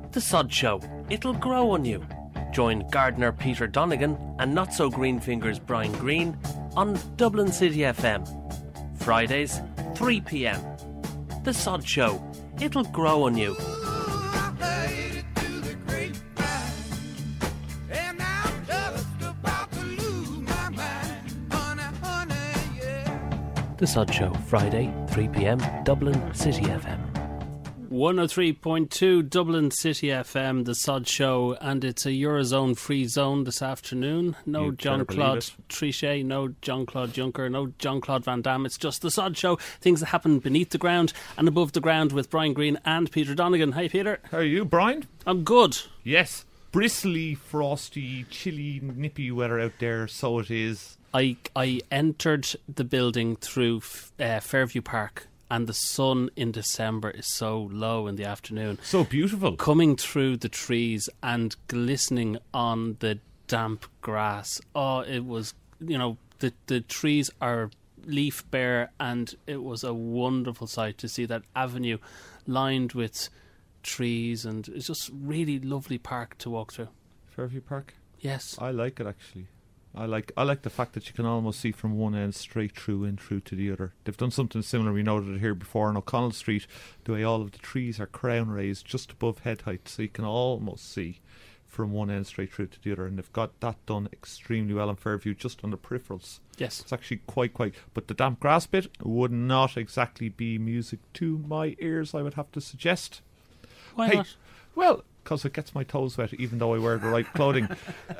The Sod Show. It'll grow on you. Join gardener Peter Donegan and not-so-green fingers Brian Green on Dublin City FM. Fridays, 3 p.m. The Sod Show. It'll grow on you. The Sod Show, Friday, 3 p.m, Dublin City FM. 103.2 Dublin City FM, The Sod Show, and it's a Eurozone free zone this afternoon. No Jean-Claude Trichet, no Jean-Claude Juncker, no Jean-Claude Van Damme. It's just The Sod Show, things that happen beneath the ground and above the ground with Brian Green and Peter Donegan. Hey, Peter. How are you, Brian? I'm good. Yes. Bristly, frosty, chilly, nippy weather out there, so it is. I entered the building through Fairview Park, and the sun in December is so low in the afternoon. So beautiful. Coming through the trees and glistening on the damp grass. Oh, it was, the trees are leaf bare, and it was a wonderful sight to see that avenue lined with trees, and it's just really lovely park to walk through. Fairview Park? Yes. I like it, actually. I like the fact that you can almost see from one end straight through to the other. They've done something similar, we noted it here before, on O'Connell Street, the way all of the trees are crown raised just above head height, so you can almost see from one end straight through to the other, and they've got that done extremely well in Fairview, just on the peripherals. Yes. It's actually quite, but the damp grass bit would not exactly be music to my ears, I would have to suggest. Why not? Well, because it gets my toes wet, even though I wear the right clothing.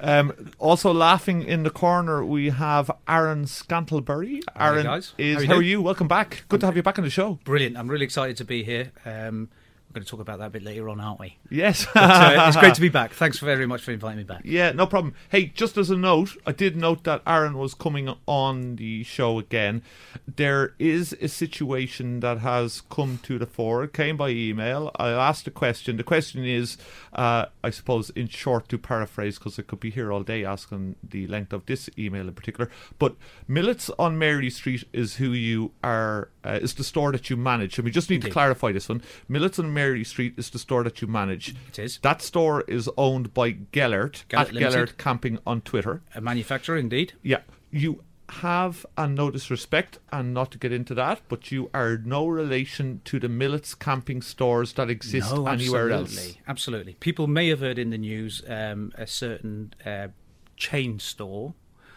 Also laughing in the corner, we have Aaron Scantlebury. Aaron, guys. How are you? Welcome back. Good to have you back on the show. Brilliant. I'm really excited to be here. We're going to talk about that a bit later on, aren't we? Yes. But, it's great to be back. Thanks very much for inviting me back. Yeah, no problem. Hey, just as a note, I did note that Aaron was coming on the show again. There is a situation that has come to the fore. It came by email. I asked a question. The question is, I suppose, in short, to paraphrase, because I could be here all day asking the length of this email in particular, but Millets on Mary Street is who you are, is the store that you manage. And we just need to clarify this one. Millets on Mary Street is the store that you manage. It is. That store is owned by Gellert at Gellert Camping on Twitter. A manufacturer, indeed. Yeah. You have, and no disrespect, and not to get into that, but you are no relation to the Millets camping stores that exist anywhere else. Absolutely. People may have heard in the news a certain chain store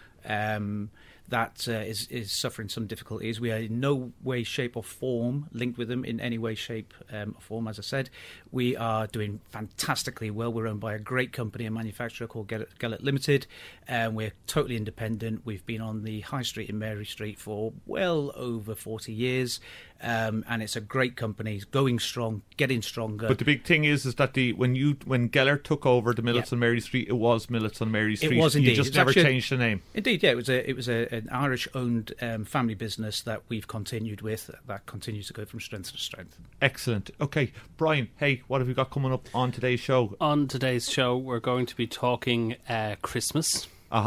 that is suffering some difficulties. We are in no way, shape or form linked with them in any way, shape or form. As I said, we are doing fantastically well. We're owned by a great company, a manufacturer called Gellert Limited, and we're totally independent. We've been on the High Street in Mary Street for well over 40 years, and it's a great company, going strong, getting stronger. But the big thing is that when Gellert took over the Millets on Mary Street, it was Millets on Mary Street. It was indeed. You just never changed the name. Indeed, yeah. It was an Irish-owned family business that we've continued with, that continues to go from strength to strength. Excellent. Okay, Brian, hey, what have you got coming up on today's show? On today's show, we're going to be talking Christmas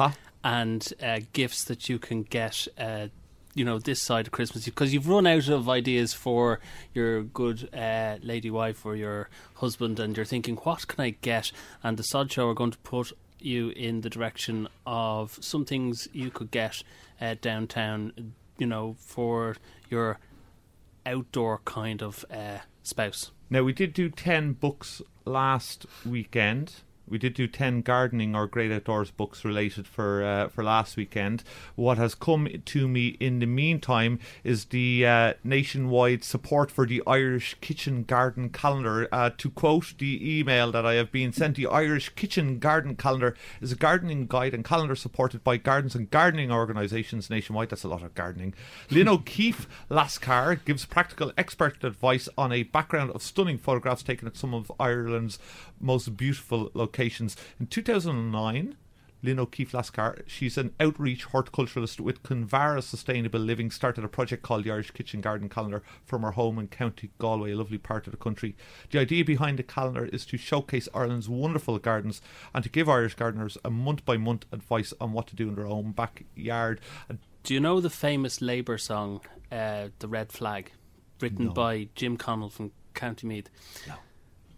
and gifts that you can get this side of Christmas, because you've run out of ideas for your good lady wife or your husband, and you're thinking, what can I get? And the Sod Show are going to put you in the direction of some things you could get downtown, for your outdoor kind of spouse. Now, we did do 10 books last weekend. We did do 10 gardening or great outdoors books related for last weekend. What has come to me in the meantime is the nationwide support for the Irish Kitchen Garden Calendar. To quote the email that I have been sent, the Irish Kitchen Garden Calendar is a gardening guide and calendar supported by gardens and gardening organisations nationwide. That's a lot of gardening. Lynn O'Keefe Lascar gives practical expert advice on a background of stunning photographs taken at some of Ireland's most beautiful locations. In 2009, Lynn O'Keefe Lascar, she's an outreach horticulturalist with Convara Sustainable Living, started a project called the Irish Kitchen Garden Calendar from her home in County Galway, a lovely part of the country. The idea behind the calendar is to showcase Ireland's wonderful gardens and to give Irish gardeners a month-by-month advice on what to do in their own backyard. Do you know the famous Labour song, The Red Flag, written by Jim Connell from County Meath? No.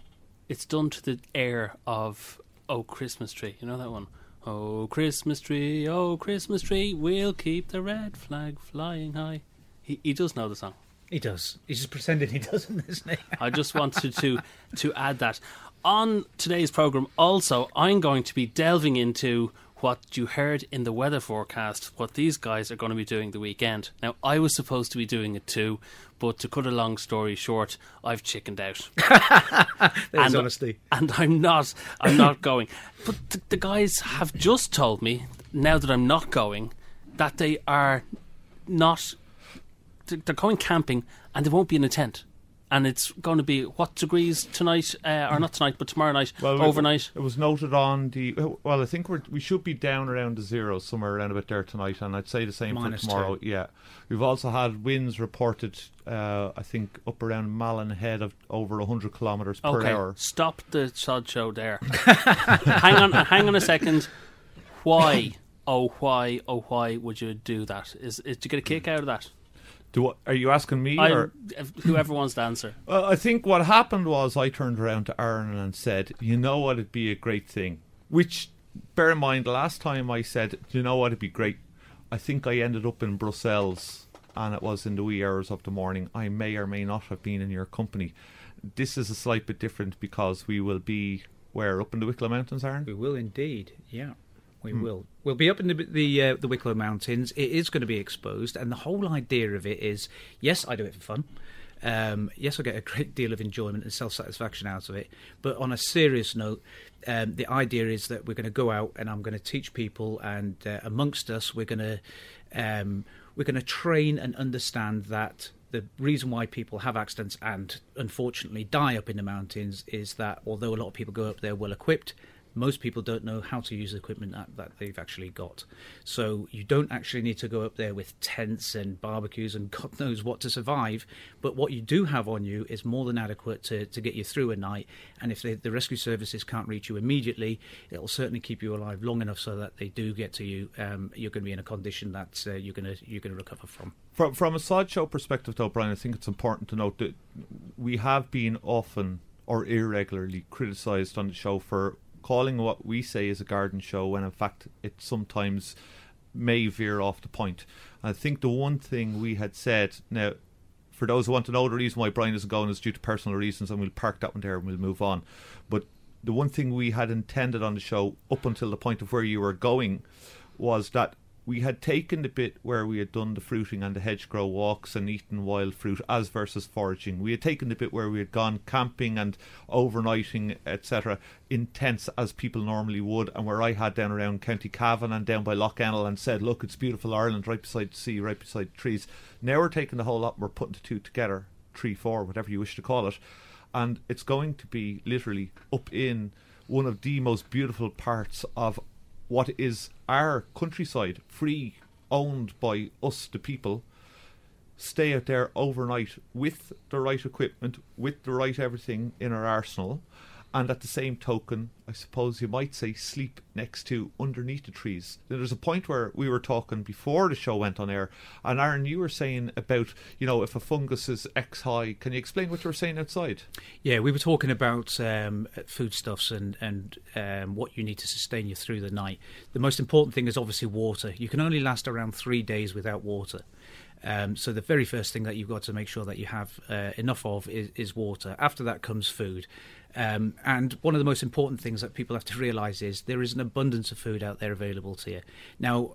it's done to the air of "Oh Christmas Tree." You know that one? Oh Christmas tree, we'll keep the red flag flying high. He does know the song. He does. He's just pretending he doesn't, isn't he? I just wanted to add that. On today's programme, also, I'm going to be delving into what you heard in the weather forecast, what these guys are going to be doing the weekend. Now, I was supposed to be doing it too, but to cut a long story short, I've chickened out. There's honesty. And I'm not going. But the guys have just told me, now that I'm not going, that they are not... They're going camping and they won't be in a tent. And it's going to be what degrees tonight, or not tonight, but tomorrow night, overnight? It was noted on the... Well, I think we should be down around the zero, somewhere around about there tonight, and I'd say the same for tomorrow. 2. Yeah. We've also had winds reported, I think, up around Malin Head of over 100 kilometres per hour. Stop the sod show there. hang on a second. Why would you do that? Did you get a kick out of that? Are you asking me or whoever wants to answer? I think what happened was I turned around to Aaron and said, you know what, it'd be a great thing. Which, bear in mind, the last time I said, you know what, it'd be great, I think I ended up in Brussels, and it was in the wee hours of the morning. I may or may not have been in your company. This is a slight bit different because we will be, where, up in the Wicklow Mountains, Aaron? We will indeed, yeah. We will. We'll be up in the Wicklow Mountains. It is going to be exposed, and the whole idea of it is, yes, I do it for fun. Yes, I get a great deal of enjoyment and self-satisfaction out of it. But on a serious note, the idea is that we're going to go out and I'm going to teach people, and amongst us, we're going to train and understand that the reason why people have accidents and unfortunately die up in the mountains is that although a lot of people go up there well equipped, most people don't know how to use the equipment that they've actually got. So you don't actually need to go up there with tents and barbecues and God knows what to survive. But what you do have on you is more than adequate to get you through a night. And if the rescue services can't reach you immediately, it'll certainly keep you alive long enough so that they do get to you. You're going to be in a condition that you're going to recover from. From a sideshow perspective, though, Brian, I think it's important to note that we have been often or irregularly criticised on the show for calling what we say is a garden show when in fact it sometimes may veer off the point. I think the one thing we had said, now for those who want to know the reason why Brian isn't going is due to personal reasons, and we'll park that one there and we'll move on, but the one thing we had intended on the show up until the point of where you were going was that we had taken the bit where we had done the fruiting and the hedgerow walks and eaten wild fruit as versus foraging. We had taken the bit where we had gone camping and overnighting, etc., in tents as people normally would, and where I had down around County Cavan and down by Lough Ennel and said, look, it's beautiful Ireland, right beside the sea, right beside the trees. Now we're taking the whole lot and we're putting the two together, 3, 4, whatever you wish to call it, and it's going to be literally up in one of the most beautiful parts of what is our countryside, free, owned by us, the people. Stay out there overnight with the right equipment, with the right everything in our arsenal, and at the same token, I suppose you might say, sleep next to, underneath the trees. There's a point where we were talking before the show went on air, and Aaron, you were saying about, if a fungus is X high. Can you explain what you were saying outside? Yeah, we were talking about foodstuffs and what you need to sustain you through the night. The most important thing is obviously water. You can only last around 3 days without water. So the very first thing that you've got to make sure that you have enough of is water. After that comes food. And one of the most important things that people have to realise is there is an abundance of food out there available to you. Now,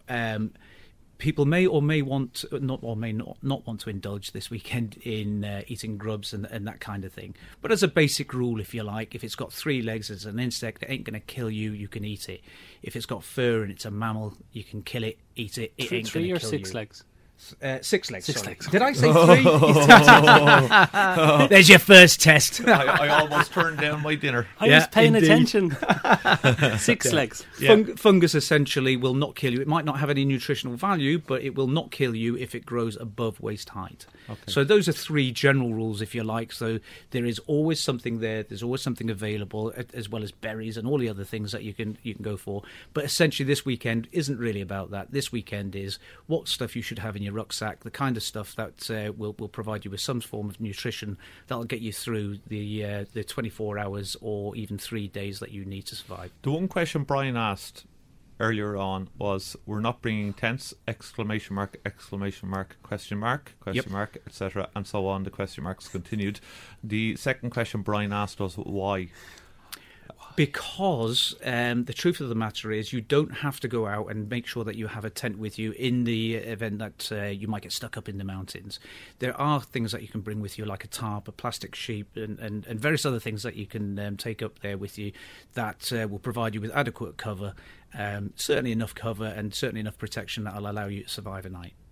people may or may not want to indulge this weekend in eating grubs and that kind of thing. But as a basic rule, if you like, if it's got 3 legs, it's an insect, it ain't going to kill you, you can eat it. If it's got fur and it's a mammal, you can kill it, eat it, it ain't going to kill you. 3 or 6 legs? 6 legs. 6 legs. Did I say 3? There's your first test. I almost turned down my dinner. I was paying attention. 6 legs. Yeah. Fungus essentially will not kill you. It might not have any nutritional value, but it will not kill you if it grows above waist height. Okay. So those are 3 general rules, if you like. So there is always something there. There's always something available, as well as berries and all the other things that you can go for. But essentially, this weekend isn't really about that. This weekend is what stuff you should have in your your rucksack, the kind of stuff that will provide you with some form of nutrition that'll get you through the 24 hours or even 3 days that you need to survive. The one question Brian asked earlier on was, we're not bringing tents, exclamation mark, question mark, etc., and so on. The question marks continued. The second question Brian asked was, why? Because the truth of the matter is you don't have to go out and make sure that you have a tent with you in the event that you might get stuck up in the mountains. There are things that you can bring with you, like a tarp, a plastic sheet, and various other things that you can take up there with you that will provide you with adequate cover, certainly enough cover and certainly enough protection that will allow you to survive a night.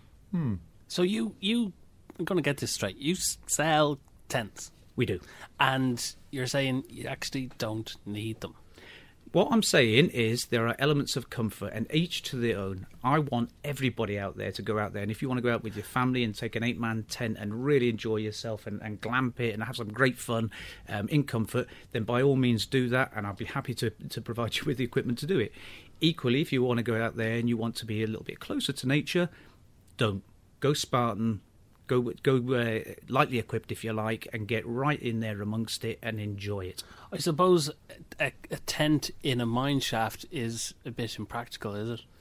So you I'm going to get this straight. You sell tents. We do. And you're saying you actually don't need them. What I'm saying is there are elements of comfort, and each to their own. I want everybody out there to go out there, and if you want to go out with your family and take an 8-man tent and really enjoy yourself and glamp it and have some great fun in comfort, then by all means do that, and I'll be happy to provide you with the equipment to do it. Equally, if you want to go out there and you want to be a little bit closer to nature, don't. Go Spartan. Go lightly equipped, if you like, and get right in there amongst it and enjoy it. I suppose a tent in a mine shaft is a bit impractical, is it?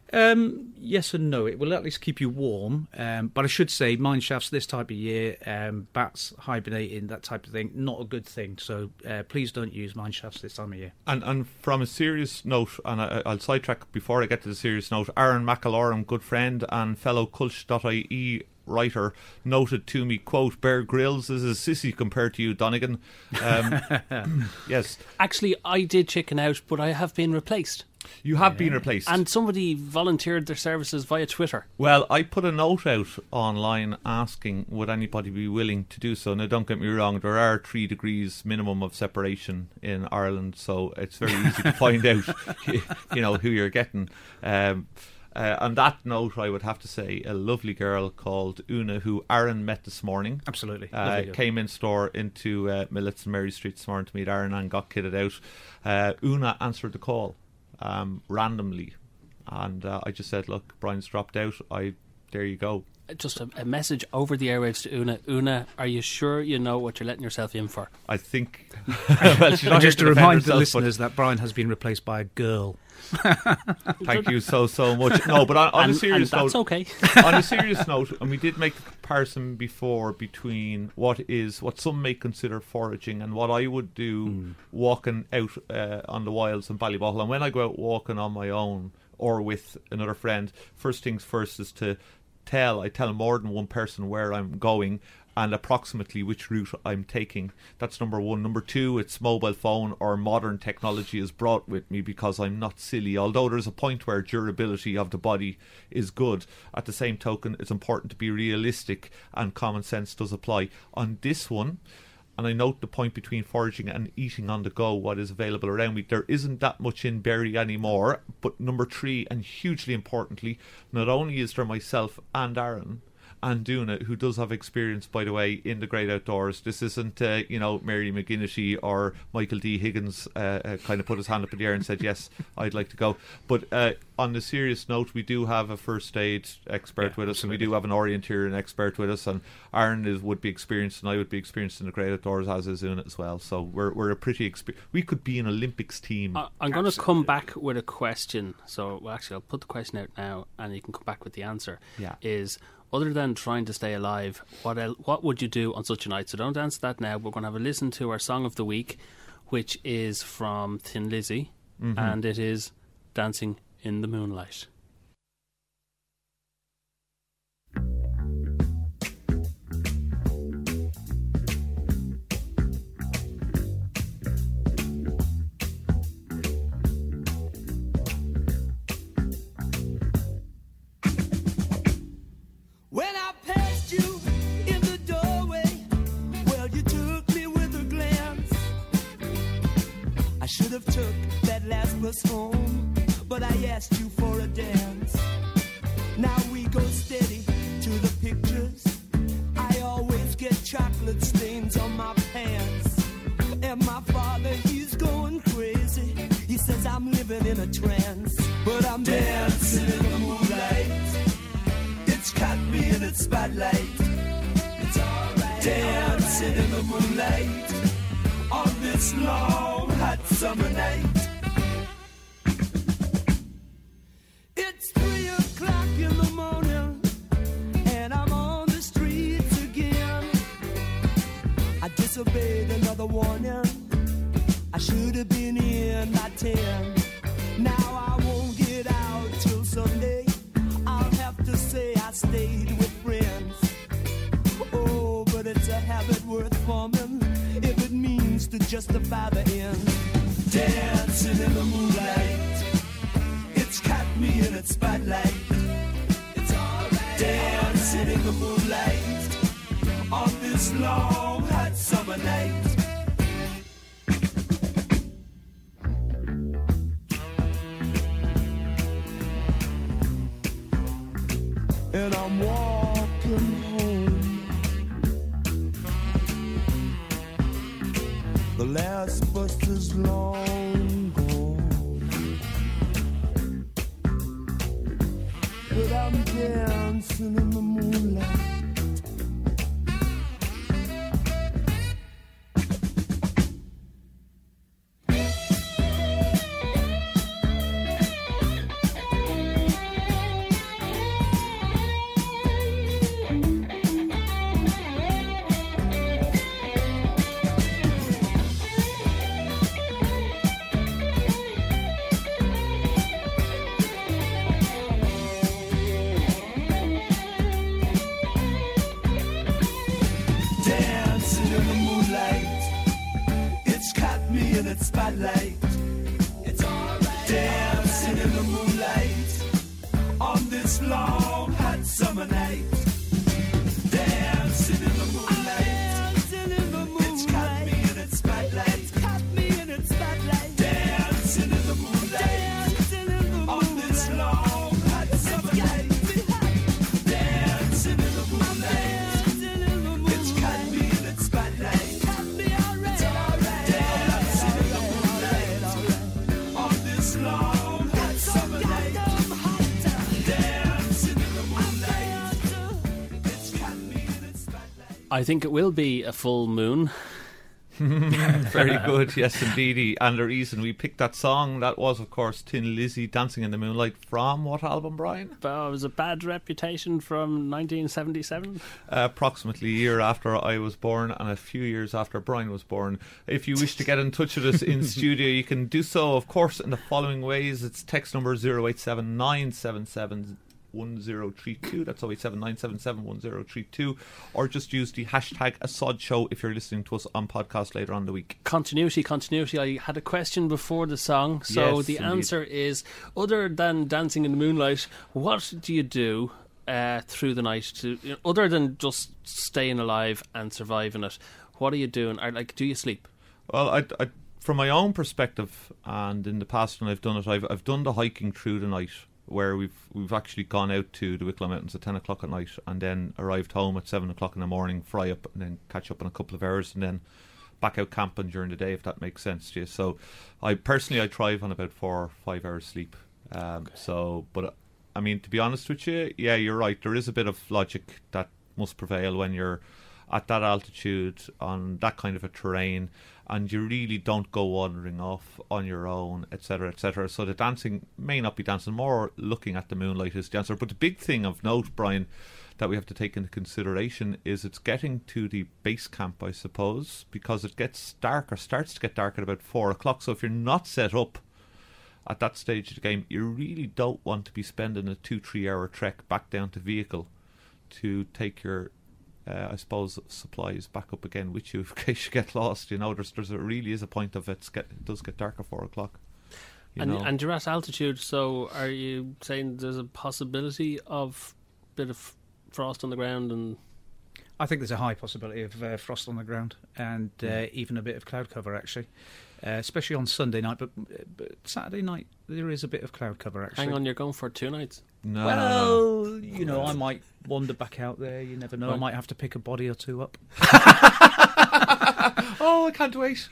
Yes and no. It will at least keep you warm. But I should say, mine shafts this type of year, bats hibernating, that type of thing, not a good thing. So please don't use mine shafts this time of year. And from a serious note, and I'll sidetrack before I get to the serious note, Aaron McAlorum, good friend and fellow Culsh.ie writer, noted to me, quote, Bear Grylls is a sissy compared to you, Donegan. Yes. Actually, I did chicken out, but I have been replaced. You have been replaced. And somebody volunteered their services via Twitter. Well, I put a note out online asking would anybody be willing to do so. Now, don't get me wrong, there are 3 degrees minimum of separation in Ireland, so it's very easy to find out who you're getting. On that note, I would have to say a lovely girl called Una, who Aaron met this morning. Absolutely. Came in store into Millets and Mary Street this morning to meet Aaron and got kitted out. Una answered the call randomly, and I just said, look, Brian's dropped out. There you go. Just a message over the airwaves to Una. Una, are you sure you know what you're letting yourself in for? I think... well, she's not just to remind the listeners that Brian has been replaced by a girl. Thank you so much. No, but on a serious note... that's okay. On a serious note, and we did make the comparison before between what some may consider foraging and what I would do walking out on the wilds in Ballybottle. And when I go out walking on my own or with another friend, first things first is to I tell more than one person where I'm going and approximately which route I'm taking. That's number one. Number two, it's mobile phone or modern technology is brought with me because I'm not silly. Although there's a point where durability of the body is good, at the same token, it's important to be realistic, and common sense does apply. On this one, and I note the point between foraging and eating on the go, what is available around me. There isn't that much in Berry anymore. But number three, and hugely importantly, not only is there myself and Aaron and Duna, who does have experience, by the way, in the great outdoors. This isn't, Mary McGinnity or Michael D. Higgins kind of put his hand up in the air and said, yes, I'd like to go. But on the serious note, we do have a first aid expert with us, absolutely. And we do have an orienteering expert with us, and Aaron would be experienced, and I would be experienced in the great outdoors, as is Una as well. So we're a pretty we could be an Olympics team. I'm going to come back with a question. So actually, I'll put the question out now, and you can come back with the answer. Yeah. Other than trying to stay alive, what would you do on such a night? So don't answer that now. We're going to have a listen to our song of the week, which is from Thin Lizzy, and it is Dancing in the Moonlight. Should have took that last bus home, but I asked you for a dance. Now we go steady to the pictures. I always get chocolate stains on my pants. And my father, he's going crazy. He says I'm living in a trance, but I'm dancing in the moonlight. It's spotlight. It's alright. Dancing in the moonlight on this long hot summer night. It's 3 o'clock in the morning and I'm on the streets again. I disobeyed another warning. I should have been in by 10. Now I won't get out till Sunday. I'll have to say I stayed with friends. Oh, but it's a habit worth forming if it means to justify the end. Dancing in the moonlight, it's caught me in its spotlight. It's alright. Dancing in the moonlight on this long hot summer night. And I'm walking home. The last bus is long gone, but I'm dancing in the moonlight. Spotlight. It's alright. Dancing in the moonlight on this long hot summer night. Dancing in the moonlight. It's caught me in its spotlight. It's caught me in its spotlight. Dancing in the moonlight on this long hot summer night. Dancing in the moonlight. It's caught me in its spotlight. I think it will be a full moon. Very good, yes indeedy. And the reason we picked that song, that was of course Tin Lizzy, Dancing in the Moonlight, from what album, Brian? It was A Bad Reputation from 1977. Approximately a year after I was born and a few years after Brian was born. If you wish to get in touch with us in studio, you can do so of course in the following ways. It's text number 087977 1032. That's 0879771032, or just use the hashtag #AsodShow if you're listening to us on podcast later on the week. Continuity. I had a question before the song, so yes, the indeed. answer is, other than dancing in the moonlight, what do you do through the night to, other than just staying alive and surviving it? What are you doing? Do you sleep? Well, I from my own perspective, and in the past when I've done it, I've done the hiking through the night, where we've actually gone out to the Wicklow Mountains at 10 o'clock at night and then arrived home at 7 o'clock in the morning, fry up and then catch up in a couple of hours and then back out camping during the day, if that makes sense to you. So I thrive on about 4 or 5 hours sleep. So, but I mean, to be honest with you, yeah, you're right. There is a bit of logic that must prevail when you're at that altitude on that kind of a terrain, and you really don't go wandering off on your own, etc., etc. So the dancing may not be dancing, more looking at the moonlight is the answer. But the big thing of note, Brian, that we have to take into consideration is it's getting to the base camp, I suppose, because it gets dark, or starts to get dark at about 4 o'clock. So if you're not set up at that stage of the game, you really don't want to be spending a 2-3 hour trek back down to vehicle to take your I suppose supplies back up again with you in case you get lost. There's really is a point of it does get dark at 4 o'clock. And you're at altitude, so are you saying there's a possibility of a bit of frost on the ground? And I think there's a high possibility of frost on the ground and even a bit of cloud cover, actually, especially on Sunday night. But Saturday night there is a bit of cloud cover, actually. Hang on, you're going for 2 nights? No. I might wander back out there. You never know. Right. I might have to pick a body or two up. Oh, I can't wait.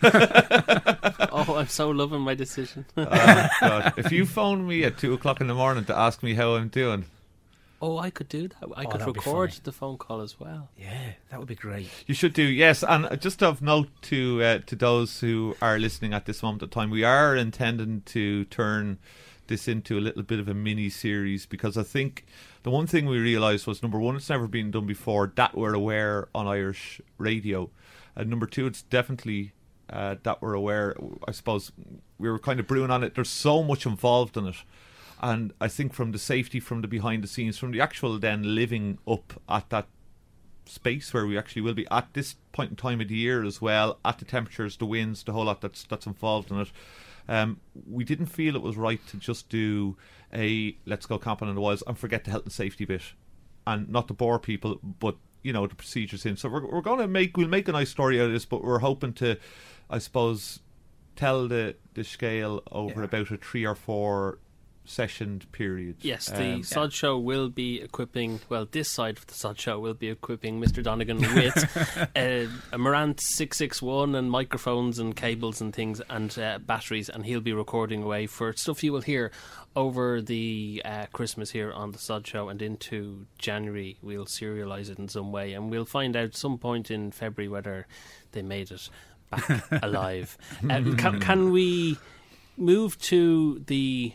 Oh, I'm so loving my decision. God. If you phone me at 2 o'clock in the morning to ask me how I'm doing, Oh, I could do that. I could that'd be record funny. the phone call as well. Yeah, that would be great. You should do, yes. And just of note to those who are listening at this moment of time, we are intending to turn this into a little bit of a mini series, because I think the one thing we realised was, number one, it's never been done before that we're aware on Irish radio, and number two, it's definitely that we're aware. I suppose we were kind of brewing on it. There's so much involved in it. And I think from the safety, from the behind the scenes, from the actual then living up at that space where we actually will be at this point in time of the year as well, at the temperatures, the winds, the whole lot that's involved in it, we didn't feel it was right to just do a let's go camping in the wilds and forget the health and safety bit, and not to bore people, but the procedures in. So we'll make a nice story out of this, but we're hoping to, I suppose, tell the scale over about a 3 or 4 sessioned period. Yes, the Sod Show will be equipping, well, this side of the Sod Show will be equipping Mr. Donegan with a Marantz 661 and microphones and cables and things and batteries, and he'll be recording away for stuff you will hear over the Christmas here on the Sod Show, and into January we'll serialise it in some way, and we'll find out some point in February whether they made it back alive. Can we move to the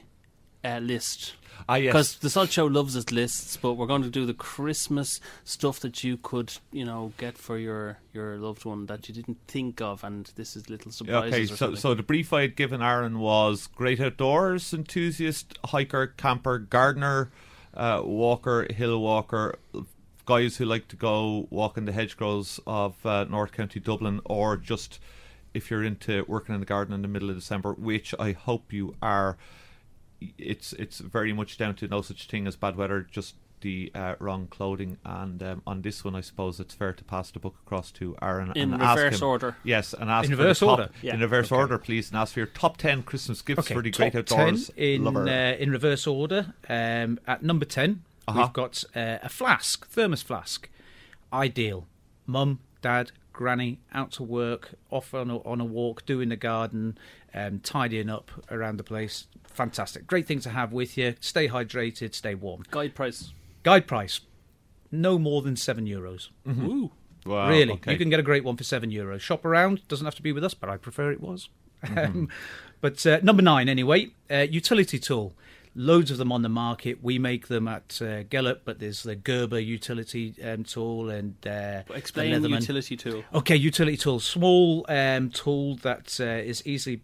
list? Yes. Because the Sod Show loves its lists, but we're going to do the Christmas stuff that you could, get for your loved one that you didn't think of, and this is little surprises. Okay, so the brief I had given Aaron was great outdoors enthusiast, hiker, camper, gardener, walker, hill walker, guys who like to go walk in the hedgerows of North County Dublin, or just if you're into working in the garden in the middle of December, which I hope you are. It's very much down to no such thing as bad weather, just the wrong clothing. And on this one, I suppose it's fair to pass the book across to Aaron in and ask reverse him, order. Yes, and ask In for reverse the top, order? Yeah. in reverse order, please, and ask for your top 10 Christmas gifts for the great outdoors lover. In reverse order. At number 10, we've got a flask, thermos flask. Ideal. Mum, Dad, Granny, out to work, off on a walk, doing the garden, tidying up around the place. Fantastic. Great thing to have with you. Stay hydrated, stay warm. Guide price. Guide price. No more than €7. Mm-hmm. Ooh. Wow, Really. okay. You can get a great one for €7. Shop around. Doesn't have to be with us, but I prefer it was. Mm-hmm. But number 9, anyway. Utility tool. Loads of them on the market. We make them at Gellert, but there's the Gerber utility tool and explain the utility tool. Okay, utility tool. Small tool that is easily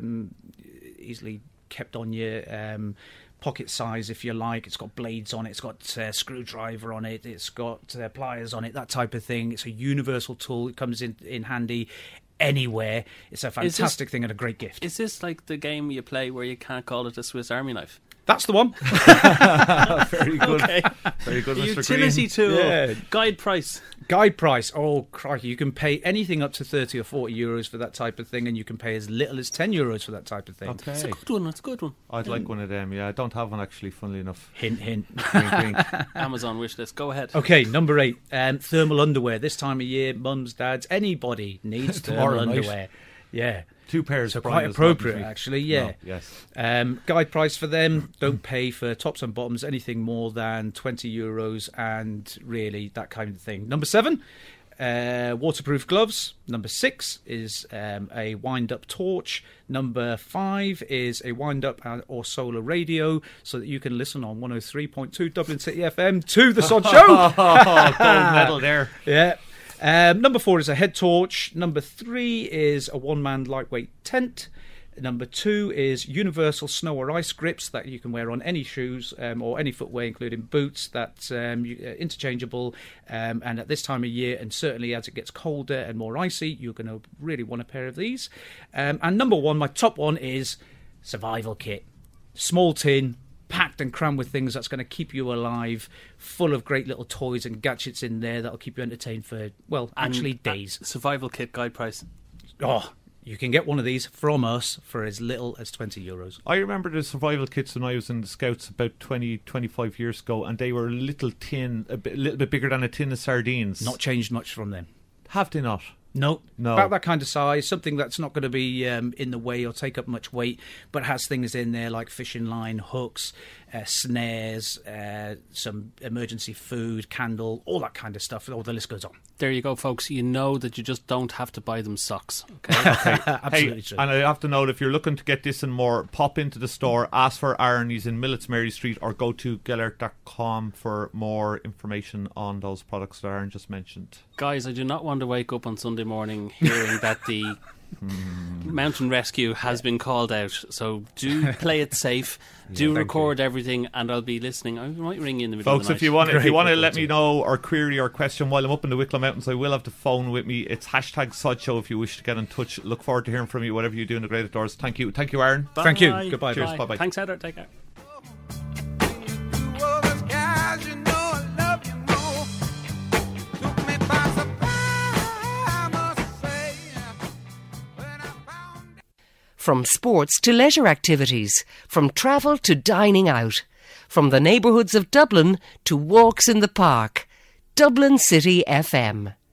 kept on your pocket size, if you like. It's got blades on it. It's got a screwdriver on it. It's got pliers on it, that type of thing. It's a universal tool. It comes in handy anywhere. It's a fantastic thing and a great gift. Is this like the game you play where you can't call it a Swiss Army knife? That's the one. Very good. Okay. Very good, Mr. Utility Green. tool. Yeah. Guide price. Guide price. Oh, crikey. You can pay anything up to €30 or €40 for that type of thing, and you can pay as little as €10 for that type of thing. Okay. It's a good one. It's a good one. I'd like one of them, yeah. I don't have one, actually, funnily enough. Hint, hint. Wink, wink. Amazon wish list. Go ahead. Okay, number 8. Thermal underwear. This time of year, mums, dads, anybody needs thermal underwear. Yeah. 2 pairs. So Brian, quite is appropriate, not actually, yeah. No, yes. Guide price for them, don't pay for tops and bottoms anything more than €20, and really that kind of thing. Number 7, waterproof gloves. Number 6 is a wind-up torch. Number 5 is a wind-up or solar radio, so that you can listen on 103.2 Dublin City FM to the Sod Show. Gold medal there. Yeah. Number 4 is a head torch. Number 3 is a one-man lightweight tent. Number 2 is universal snow or ice grips that you can wear on any shoes or any footwear, including boots. That's interchangeable. And at this time of year, and certainly as it gets colder and more icy, you're going to really want a pair of these. And number 1, my top one, is survival kit. Small tin, packed and crammed with things that's going to keep you alive, full of great little toys and gadgets in there that'll keep you entertained for, well, actually days. Survival kit guide price. Oh, you can get one of these from us for as little as €20. I remember the survival kits when I was in the Scouts about 25 years ago, and they were a little tin, little bit bigger than a tin of sardines. Not changed much from them. Have they not? No, about that kind of size, something that's not going to be in the way or take up much weight, but has things in there like fishing line, hooks, snares, some emergency food, candle, all that kind of stuff. All the list goes on. There you go, folks. You know that you just don't have to buy them socks. Okay? Absolutely true. And I have to note, if you're looking to get this and more, pop into the store, ask for Aaron. He's in Millets Mary Street, or go to gellert.com for more information on those products that Aaron just mentioned. Guys, I do not want to wake up on Sunday morning hearing that the mountain rescue has been called out. So do play it safe. Do record everything, and I'll be listening. I might ring you in the middle Folks, of the night. Folks, if you want to let me know or query or question while I'm up in the Wicklow Mountains, I will have the phone with me. It's #SodShow if you wish to get in touch. Look forward to hearing from you, whatever you do in the Great Outdoors. Thank you, Aaron. Bye. Thank you. Goodbye. Cheers. Bye. Thanks, Heather. Take care. From sports to leisure activities, from travel to dining out, from the neighbourhoods of Dublin to walks in the park. Dublin City FM.